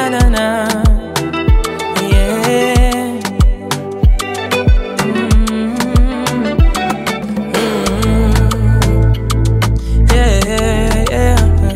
na na. Yeah. Yeah, yeah.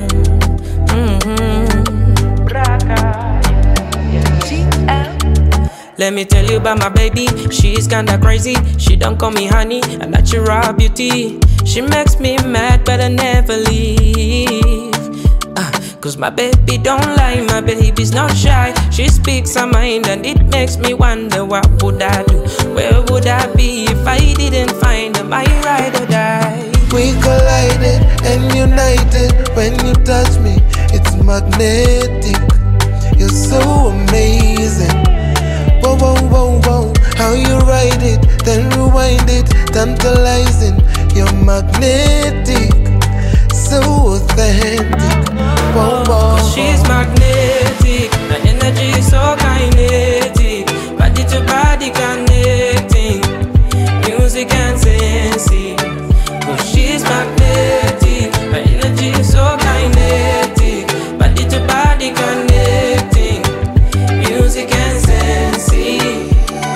Let me tell you about my baby, she's kinda crazy. She don't call me honey, a natural beauty. She makes me mad, but I never leave. Cause my baby don't lie, my baby's not shy. She speaks her mind and it makes me wonder, what would I do? Where would I be if I didn't find her, my ride or die? We collided and united when you touch me. It's magnetic, you're so amazing. Whoa, whoa, whoa, whoa, how you ride it, then rewind it, tantalizing. You're magnetic, so authentic. Whoa, whoa. She's magnetic, the energy is so kinetic. Body to body connecting, music and sensing. She's magnetic, the energy is so kinetic. Body to body connecting, music and sensing.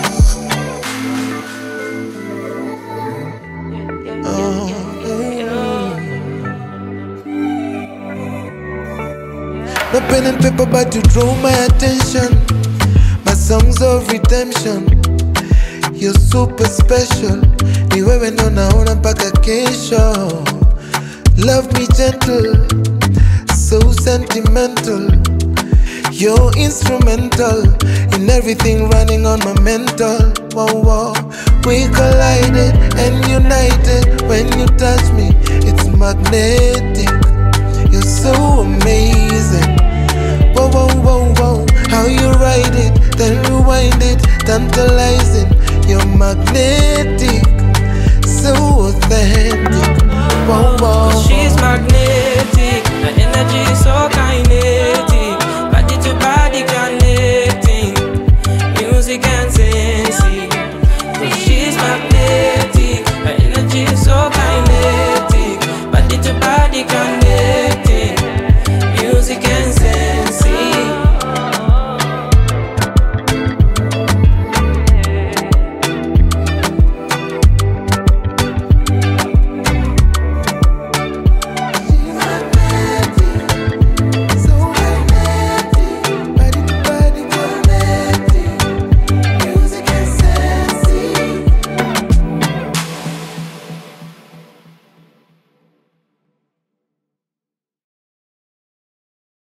No pen and paper, but you draw my attention. My songs of redemption. You're super special. Ni wewe ndo naona mpaka kesho. Love me gentle, so sentimental. You're instrumental in everything running on my mental. Whoa, whoa. We collided and united when you touch me. It's magnetic, you're so amazing. Whoa, whoa, whoa, whoa, how you ride it, then rewind it, tantalizing. You're magnetic, so authentic. Whoa, whoa. She's magnetic,